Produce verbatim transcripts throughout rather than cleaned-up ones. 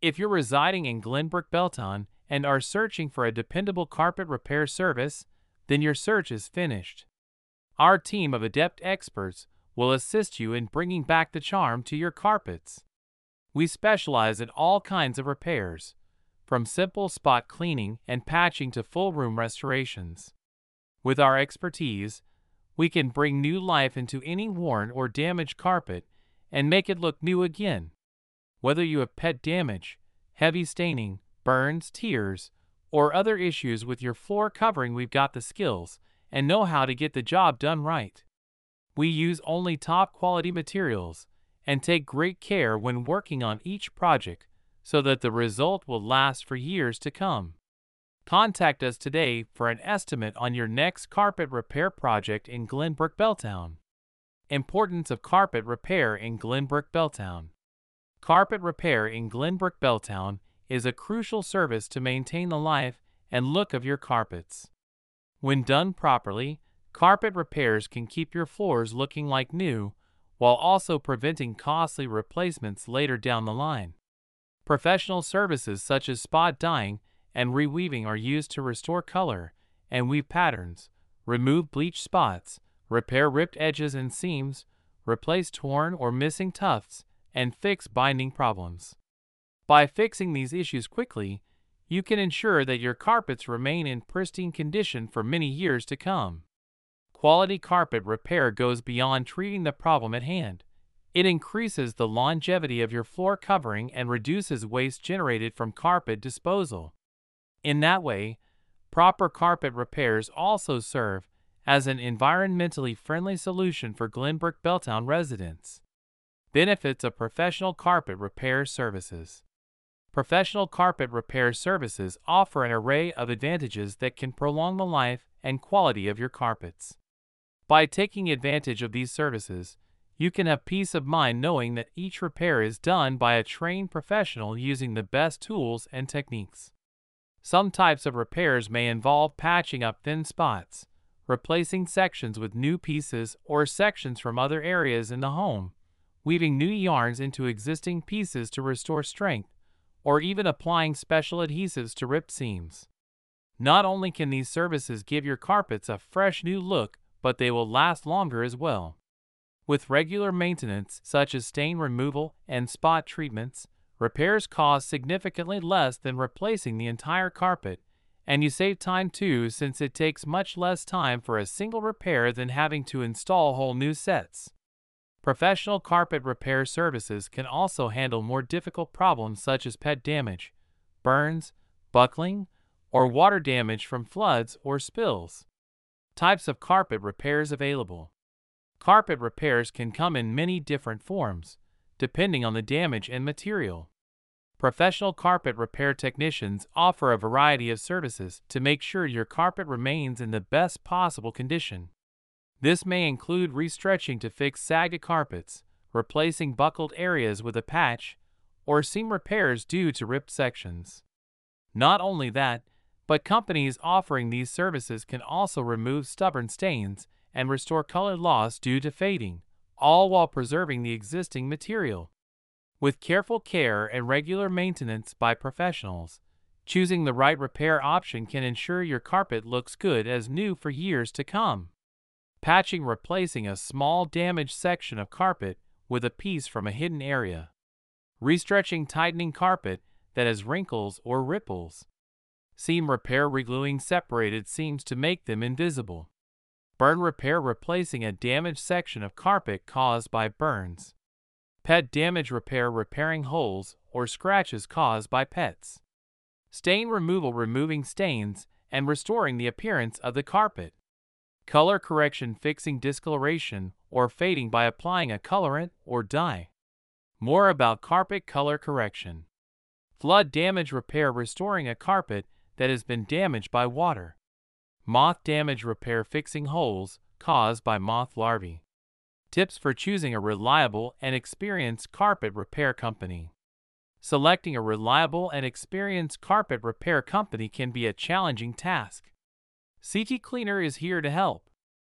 If you're residing in Glenbrook Belton and are searching for a dependable carpet repair service, then your search is finished. Our team of adept experts will assist you in bringing back the charm to your carpets. We specialize in all kinds of repairs, from simple spot cleaning and patching to full room restorations. With our expertise, we can bring new life into any worn or damaged carpet and make it look new again. Whether you have pet damage, heavy staining, burns, tears, or other issues with your floor covering, we've got the skills and know how to get the job done right. We use only top quality materials and take great care when working on each project so that the result will last for years to come. Contact us today for an estimate on your next carpet repair project in Glenbrook Belton. Importance of carpet repair in Glenbrook Belton. Carpet repair in Glenbrook Belton is a crucial service to maintain the life and look of your carpets. When done properly, carpet repairs can keep your floors looking like new, while also preventing costly replacements later down the line. Professional services such as spot dyeing and reweaving are used to restore color and weave patterns, remove bleached spots, repair ripped edges and seams, replace torn or missing tufts, and fix binding problems. By fixing these issues quickly, you can ensure that your carpets remain in pristine condition for many years to come. Quality carpet repair goes beyond treating the problem at hand. It increases the longevity of your floor covering and reduces waste generated from carpet disposal. In that way, proper carpet repairs also serve as an environmentally friendly solution for Glenbrook Belton residents. Benefits of professional carpet repair services. Professional carpet repair services offer an array of advantages that can prolong the life and quality of your carpets. By taking advantage of these services, you can have peace of mind knowing that each repair is done by a trained professional using the best tools and techniques. Some types of repairs may involve patching up thin spots, replacing sections with new pieces or sections from other areas in the home, weaving new yarns into existing pieces to restore strength, or even applying special adhesives to ripped seams. Not only can these services give your carpets a fresh new look, but they will last longer as well. With regular maintenance such as stain removal and spot treatments, repairs cost significantly less than replacing the entire carpet, and you save time too, since it takes much less time for a single repair than having to install whole new sets. Professional carpet repair services can also handle more difficult problems such as pet damage, burns, buckling, or water damage from floods or spills. Types of carpet repairs available. Carpet repairs can come in many different forms, depending on the damage and material. Professional carpet repair technicians offer a variety of services to make sure your carpet remains in the best possible condition. This may include restretching to fix sagged carpets, replacing buckled areas with a patch, or seam repairs due to ripped sections. Not only that, but companies offering these services can also remove stubborn stains and restore color loss due to fading, all while preserving the existing material. With careful care and regular maintenance by professionals, choosing the right repair option can ensure your carpet looks good as new for years to come. Patching, replacing a small damaged section of carpet with a piece from a hidden area. Restretching, tightening carpet that has wrinkles or ripples. Seam repair, regluing separated seams to make them invisible. Burn repair, replacing a damaged section of carpet caused by burns. Pet damage repair, repairing holes or scratches caused by pets. Stain removal, removing stains and restoring the appearance of the carpet. Color correction, fixing discoloration or fading by applying a colorant or dye. More about carpet color correction. Flood damage repair, restoring a carpet that has been damaged by water. Moth damage repair, fixing holes caused by moth larvae. Tips for choosing a reliable and experienced carpet repair company. Selecting a reliable and experienced carpet repair company can be a challenging task. C T Cleaner is here to help.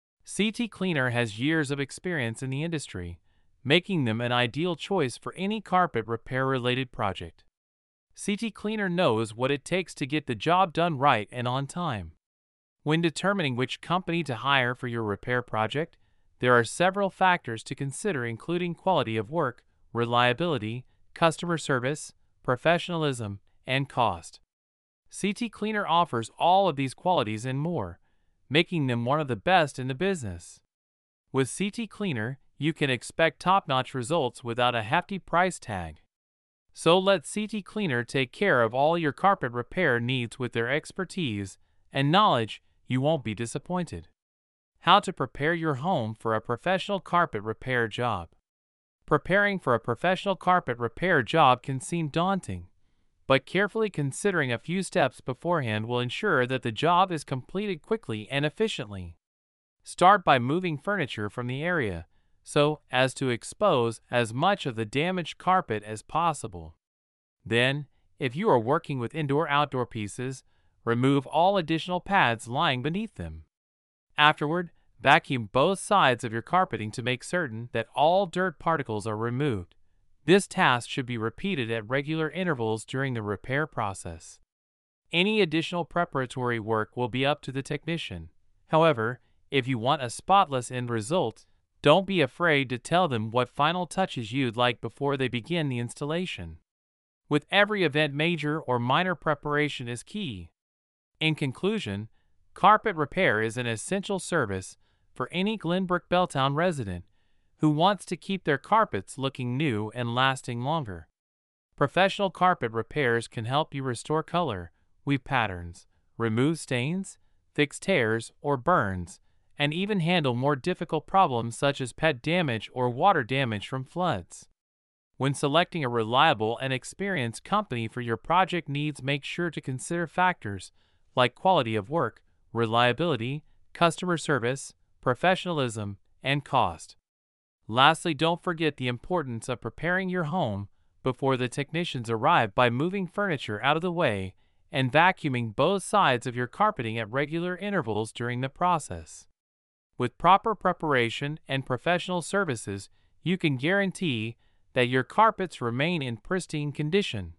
C T Cleaner has years of experience in the industry, making them an ideal choice for any carpet repair-related project. C T Cleaner knows what it takes to get the job done right and on time. When determining which company to hire for your repair project, there are several factors to consider, including quality of work, reliability, customer service, professionalism, and cost. C T Cleaner offers all of these qualities and more, making them one of the best in the business. With C T Cleaner, you can expect top-notch results without a hefty price tag. So let C T Cleaner take care of all your carpet repair needs with their expertise and knowledge. You won't be disappointed. How to prepare your home for a professional carpet repair job. Preparing for a professional carpet repair job can seem daunting, but carefully considering a few steps beforehand will ensure that the job is completed quickly and efficiently. Start by moving furniture from the area, so as to expose as much of the damaged carpet as possible. Then, if you are working with indoor-outdoor pieces, remove all additional pads lying beneath them. Afterward, vacuum both sides of your carpeting to make certain that all dirt particles are removed. This task should be repeated at regular intervals during the repair process. Any additional preparatory work will be up to the technician. However, if you want a spotless end result, don't be afraid to tell them what final touches you'd like before they begin the installation. With every event, major or minor preparation is key. In conclusion, carpet repair is an essential service for any Glenbrook Belltown resident who wants to keep their carpets looking new and lasting longer. Professional carpet repairs can help you restore color, weave patterns, remove stains, fix tears or burns, and even handle more difficult problems such as pet damage or water damage from floods. When selecting a reliable and experienced company for your project needs, make sure to consider factors like quality of work, reliability, customer service, professionalism, and cost. Lastly, don't forget the importance of preparing your home before the technicians arrive by moving furniture out of the way and vacuuming both sides of your carpeting at regular intervals during the process. With proper preparation and professional services, you can guarantee that your carpets remain in pristine condition.